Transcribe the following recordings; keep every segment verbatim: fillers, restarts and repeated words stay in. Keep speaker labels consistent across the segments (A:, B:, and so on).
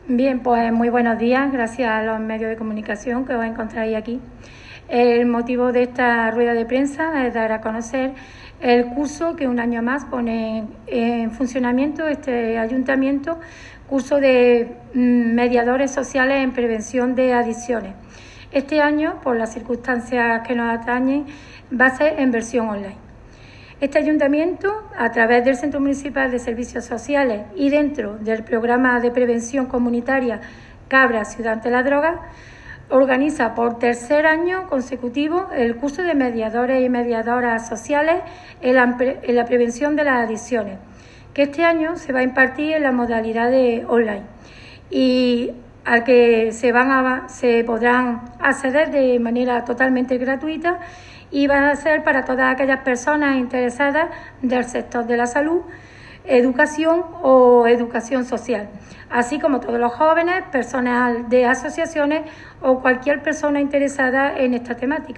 A: Bien, pues muy buenos días, gracias a los medios de comunicación que os encontráis aquí. El motivo de esta rueda de prensa es dar a conocer el curso que un año más pone en funcionamiento este ayuntamiento, curso de mediadores sociales en prevención de adicciones. Este año, por las circunstancias que nos atañen, va a ser en versión online. Este ayuntamiento, a través del Centro Municipal de Servicios Sociales y dentro del programa de prevención comunitaria Cabra, Ciudad ante la Droga, organiza por tercer año consecutivo el curso de mediadores y mediadoras sociales en la, en la prevención de las adicciones, que este año se va a impartir en la modalidad de online y al que se, van a, se podrán acceder de manera totalmente gratuita y va a ser para todas aquellas personas interesadas del sector de la salud, educación o educación social, así como todos los jóvenes, personas de asociaciones o cualquier persona interesada en esta temática.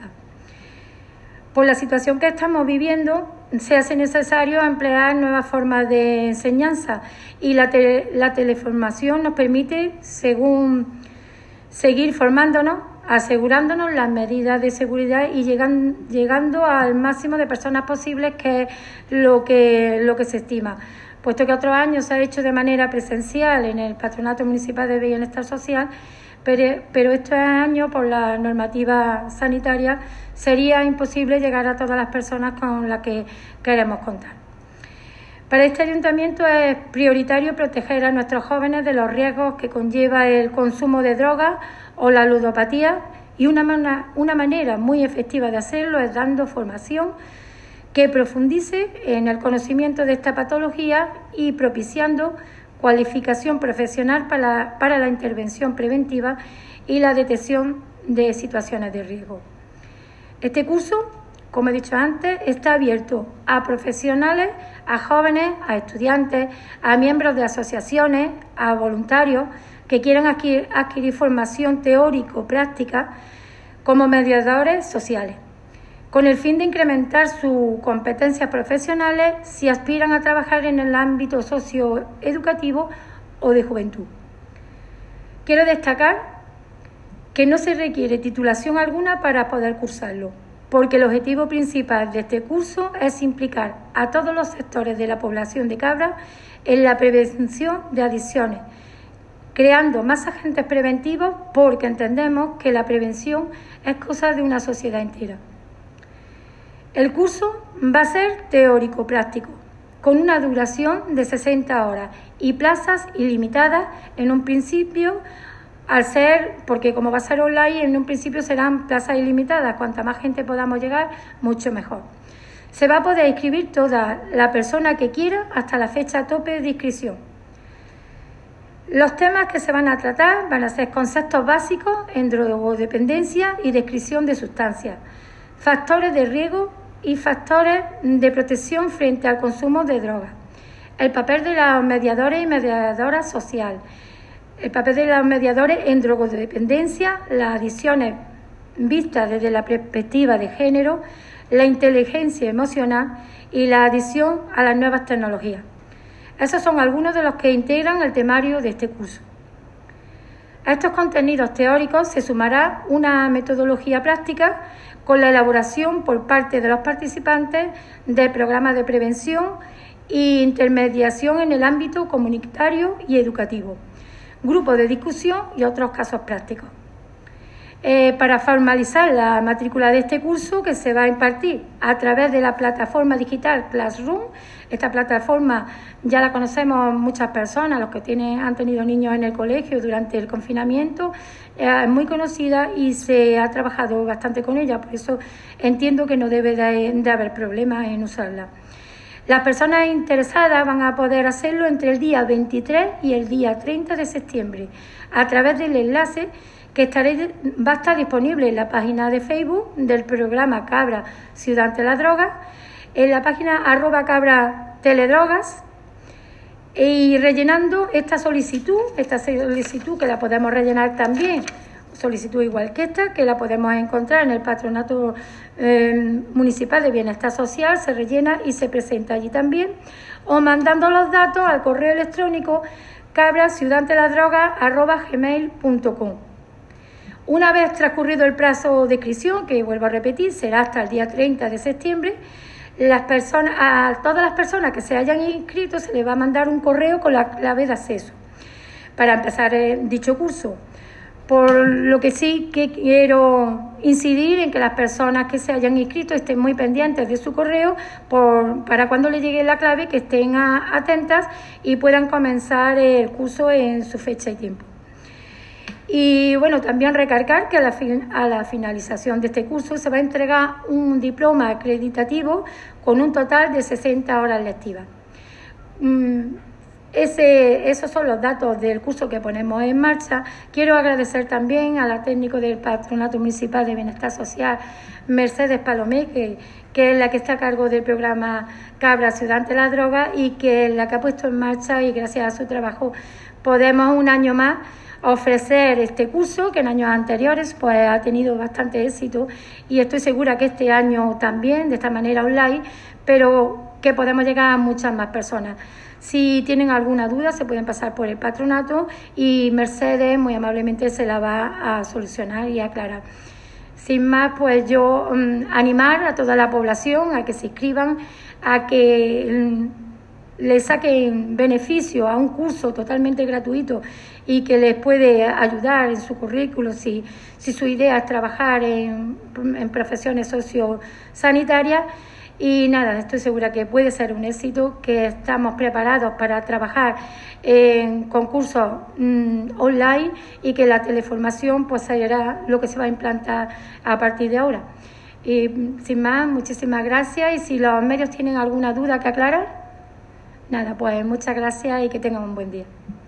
A: Por la situación que estamos viviendo, se hace necesario emplear nuevas formas de enseñanza y la, tele, la teleformación nos permite, según seguir formándonos, asegurándonos las medidas de seguridad y llegan, llegando al máximo de personas posibles, que es lo que, lo que se estima. Puesto que otros años se ha hecho de manera presencial en el Patronato Municipal de Bienestar Social, pero, pero estos años, por la normativa sanitaria, sería imposible llegar a todas las personas con las que queremos contar. Para este ayuntamiento es prioritario proteger a nuestros jóvenes de los riesgos que conlleva el consumo de drogas o la ludopatía, y una, man- una manera muy efectiva de hacerlo es dando formación que profundice en el conocimiento de esta patología y propiciando cualificación profesional para, para la intervención preventiva y la detección de situaciones de riesgo. Este curso, como he dicho antes, está abierto a profesionales, a jóvenes, a estudiantes, a miembros de asociaciones, a voluntarios que quieran adquirir, adquirir formación teórico-práctica como mediadores sociales, con el fin de incrementar sus competencias profesionales si aspiran a trabajar en el ámbito socioeducativo o de juventud. Quiero destacar que no se requiere titulación alguna para poder cursarlo, porque el objetivo principal de este curso es implicar a todos los sectores de la población de Cabra en la prevención de adicciones, creando más agentes preventivos, porque entendemos que la prevención es cosa de una sociedad entera. El curso va a ser teórico-práctico, con una duración de sesenta horas y plazas ilimitadas en un principio, al ser, porque como va a ser online, en un principio serán plazas ilimitadas. Cuanta más gente podamos llegar, mucho mejor. Se va a poder inscribir toda la persona que quiera hasta la fecha tope de inscripción. Los temas que se van a tratar van a ser conceptos básicos en drogodependencia y descripción de sustancias, factores de riesgo y factores de protección frente al consumo de drogas, el papel de los mediadores y mediadoras sociales, el papel de los mediadores en drogodependencia, las adicciones vistas desde la perspectiva de género, la inteligencia emocional y la adicción a las nuevas tecnologías. Esos son algunos de los que integran el temario de este curso. A estos contenidos teóricos se sumará una metodología práctica con la elaboración por parte de los participantes de programas de prevención e intermediación en el ámbito comunitario y educativo, grupos de discusión y otros casos prácticos. Eh, para formalizar la matrícula de este curso, que se va a impartir a través de la plataforma digital Classroom. Esta plataforma ya la conocemos muchas personas, los que tienen, han tenido niños en el colegio durante el confinamiento, eh, es muy conocida y se ha trabajado bastante con ella, por eso entiendo que no debe de, de haber problemas en usarla. Las personas interesadas van a poder hacerlo entre el día veintitrés y el día treinta de septiembre a través del enlace que estaré, va a estar disponible en la página de Facebook del programa Cabra, Ciudad ante la Droga, en la página arroba cabra teledrogas, y rellenando esta solicitud, esta solicitud que la podemos rellenar también, solicitud igual que esta, que la podemos encontrar en el Patronato eh, Municipal de Bienestar Social, se rellena y se presenta allí también, o mandando los datos al correo electrónico cabra ciudad ante la droga arroba gmail punto com. Una vez transcurrido el plazo de inscripción, que vuelvo a repetir, será hasta el día treinta de septiembre, las personas, a todas las personas que se hayan inscrito se les va a mandar un correo con la clave de acceso para empezar eh, dicho curso. Por lo que sí que quiero incidir en que las personas que se hayan inscrito estén muy pendientes de su correo por, para cuando le llegue la clave, que estén a, atentas y puedan comenzar el curso en su fecha y tiempo. Y bueno, también recargar que a la, fin, a la finalización de este curso se va a entregar un diploma acreditativo con un total de sesenta horas lectivas. Mm, Ese, esos son los datos del curso que ponemos en marcha. Quiero agradecer también a la técnico del Patronato Municipal de Bienestar Social, Mercedes Palomé, que, que es la que está a cargo del programa Cabra Ciudad ante la Droga y que es la que ha puesto en marcha, y gracias a su trabajo podemos un año más ofrecer este curso, que en años anteriores pues ha tenido bastante éxito, y estoy segura que este año también, de esta manera online, pero que podemos llegar a muchas más personas. Si tienen alguna duda se pueden pasar por el patronato y Mercedes muy amablemente se la va a solucionar y aclarar. Sin más, pues yo um, animar a toda la población a que se inscriban, a que um, le saquen beneficio a un curso totalmente gratuito y que les puede ayudar en su currículo si, si su idea es trabajar en, en profesiones sociosanitarias. Y nada, estoy segura que puede ser un éxito, que estamos preparados para trabajar en concursos mmm, online y que la teleformación pues será lo que se va a implantar a partir de ahora. Y sin más, muchísimas gracias, y si los medios tienen alguna duda que aclarar, nada, pues muchas gracias y que tengan un buen día.